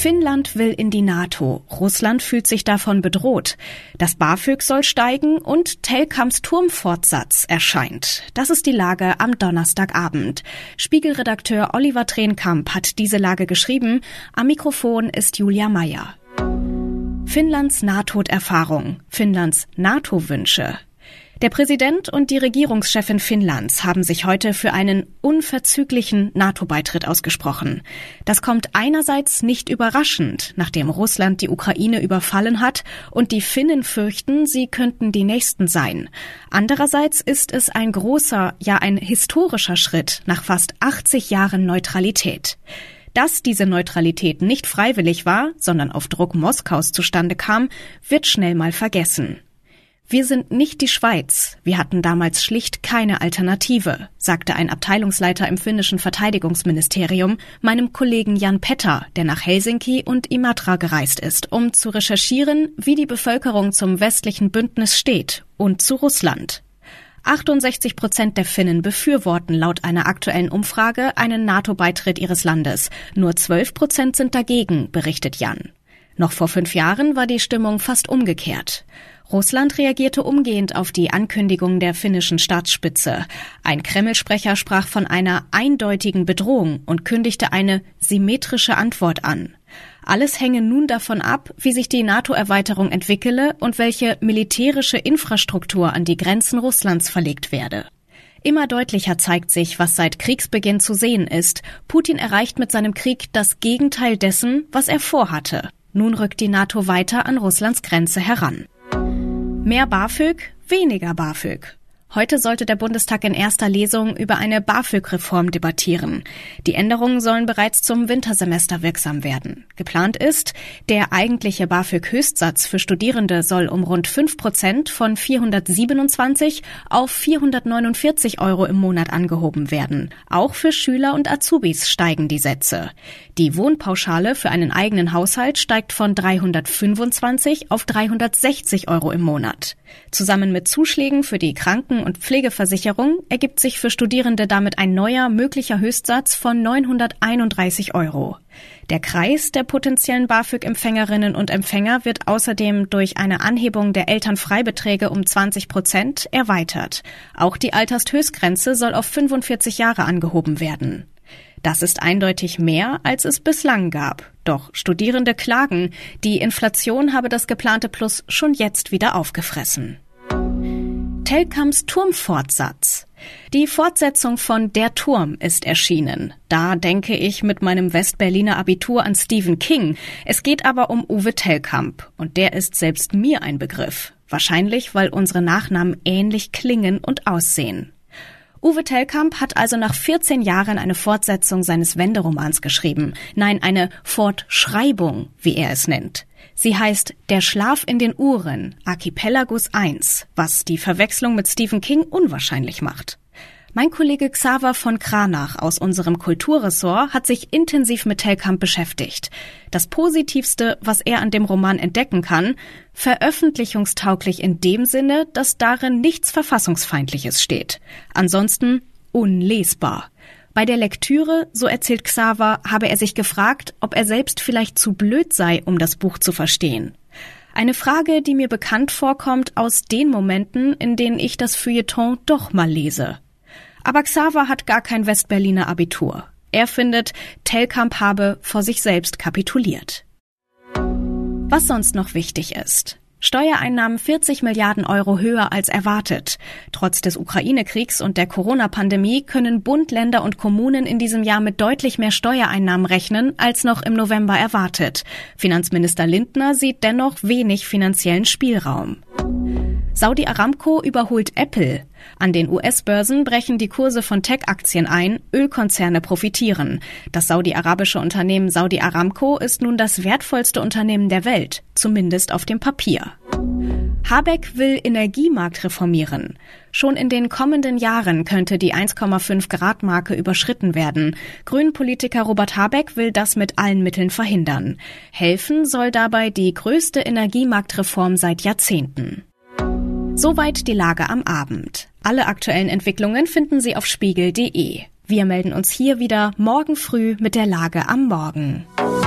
Finnland will in die NATO. Russland fühlt sich davon bedroht. Das BAföG soll steigen und Telkamps Turmfortsatz erscheint. Das ist die Lage am Donnerstagabend. Spiegelredakteur Oliver Trenkamp hat diese Lage geschrieben. Am Mikrofon ist Julia Meyer. Finnlands Nahtoderfahrung, Finnlands NATO-Wünsche. Der Präsident und die Regierungschefin Finnlands haben sich heute für einen unverzüglichen NATO-Beitritt ausgesprochen. Das kommt einerseits nicht überraschend, nachdem Russland die Ukraine überfallen hat und die Finnen fürchten, sie könnten die Nächsten sein. Andererseits ist es ein großer, ja ein historischer Schritt nach fast 80 Jahren Neutralität. Dass diese Neutralität nicht freiwillig war, sondern auf Druck Moskaus zustande kam, wird schnell mal vergessen. Wir sind nicht die Schweiz. Wir hatten damals schlicht keine Alternative, sagte ein Abteilungsleiter im finnischen Verteidigungsministerium meinem Kollegen Jan Petter, der nach Helsinki und Imatra gereist ist, um zu recherchieren, wie die Bevölkerung zum westlichen Bündnis steht und zu Russland. 68% der Finnen befürworten laut einer aktuellen Umfrage einen NATO-Beitritt ihres Landes. Nur 12% sind dagegen, berichtet Jan. Noch vor 5 Jahren war die Stimmung fast umgekehrt. Russland reagierte umgehend auf die Ankündigung der finnischen Staatsspitze. Ein Kreml-Sprecher sprach von einer eindeutigen Bedrohung und kündigte eine symmetrische Antwort an. Alles hänge nun davon ab, wie sich die NATO-Erweiterung entwickele und welche militärische Infrastruktur an die Grenzen Russlands verlegt werde. Immer deutlicher zeigt sich, was seit Kriegsbeginn zu sehen ist. Putin erreicht mit seinem Krieg das Gegenteil dessen, was er vorhatte. Nun rückt die NATO weiter an Russlands Grenze heran. Mehr BAföG, weniger BAföG. Heute sollte der Bundestag in erster Lesung über eine BAföG-Reform debattieren. Die Änderungen sollen bereits zum Wintersemester wirksam werden. Geplant ist, der eigentliche BAföG-Höchstsatz für Studierende soll um rund 5% von 427 auf 449 € im Monat angehoben werden. Auch für Schüler und Azubis steigen die Sätze. Die Wohnpauschale für einen eigenen Haushalt steigt von 325 auf 360 € im Monat. Zusammen mit Zuschlägen für die Kranken- und Pflegeversicherung ergibt sich für Studierende damit ein neuer möglicher Höchstsatz von 931 €. Der Kreis der potenziellen BAföG-Empfängerinnen und Empfänger wird außerdem durch eine Anhebung der Elternfreibeträge um 20% erweitert. Auch die Altershöchstgrenze soll auf 45 Jahre angehoben werden. Das ist eindeutig mehr, als es bislang gab. Doch Studierende klagen, die Inflation habe das geplante Plus schon jetzt wieder aufgefressen. Telkamps Turmfortsatz. Die Fortsetzung von Der Turm ist erschienen. Da denke ich mit meinem Westberliner Abitur an Stephen King. Es geht aber um Uwe Telkamp und der ist selbst mir ein Begriff. Wahrscheinlich, weil unsere Nachnamen ähnlich klingen und aussehen. Uwe Telkamp hat also nach 14 Jahren eine Fortsetzung seines Wenderomans geschrieben. Nein, eine Fortschreibung, wie er es nennt. Sie heißt Der Schlaf in den Uhren, Archipelagus I, was die Verwechslung mit Stephen King unwahrscheinlich macht. Mein Kollege Xaver von Kranach aus unserem Kulturressort hat sich intensiv mit Telkamp beschäftigt. Das Positivste, was er an dem Roman entdecken kann, veröffentlichungstauglich in dem Sinne, dass darin nichts Verfassungsfeindliches steht. Ansonsten unlesbar. Bei der Lektüre, so erzählt Xaver, habe er sich gefragt, ob er selbst vielleicht zu blöd sei, um das Buch zu verstehen. Eine Frage, die mir bekannt vorkommt aus den Momenten, in denen ich das Feuilleton doch mal lese. Aber Xaver hat gar kein Westberliner Abitur. Er findet, Telkamp habe vor sich selbst kapituliert. Was sonst noch wichtig ist. Steuereinnahmen 40 Milliarden € höher als erwartet. Trotz des Ukraine-Kriegs und der Corona-Pandemie können Bund, Länder und Kommunen in diesem Jahr mit deutlich mehr Steuereinnahmen rechnen, als noch im November erwartet. Finanzminister Lindner sieht dennoch wenig finanziellen Spielraum. Saudi Aramco überholt Apple. An den US-Börsen brechen die Kurse von Tech-Aktien ein, Ölkonzerne profitieren. Das saudi-arabische Unternehmen Saudi Aramco ist nun das wertvollste Unternehmen der Welt, zumindest auf dem Papier. Habeck will Energiemarkt reformieren. Schon in den kommenden Jahren könnte die 1,5-Grad-Marke überschritten werden. Grünen-Politiker Robert Habeck will das mit allen Mitteln verhindern. Helfen soll dabei die größte Energiemarktreform seit Jahrzehnten. Soweit die Lage am Abend. Alle aktuellen Entwicklungen finden Sie auf spiegel.de. Wir melden uns hier wieder morgen früh mit der Lage am Morgen.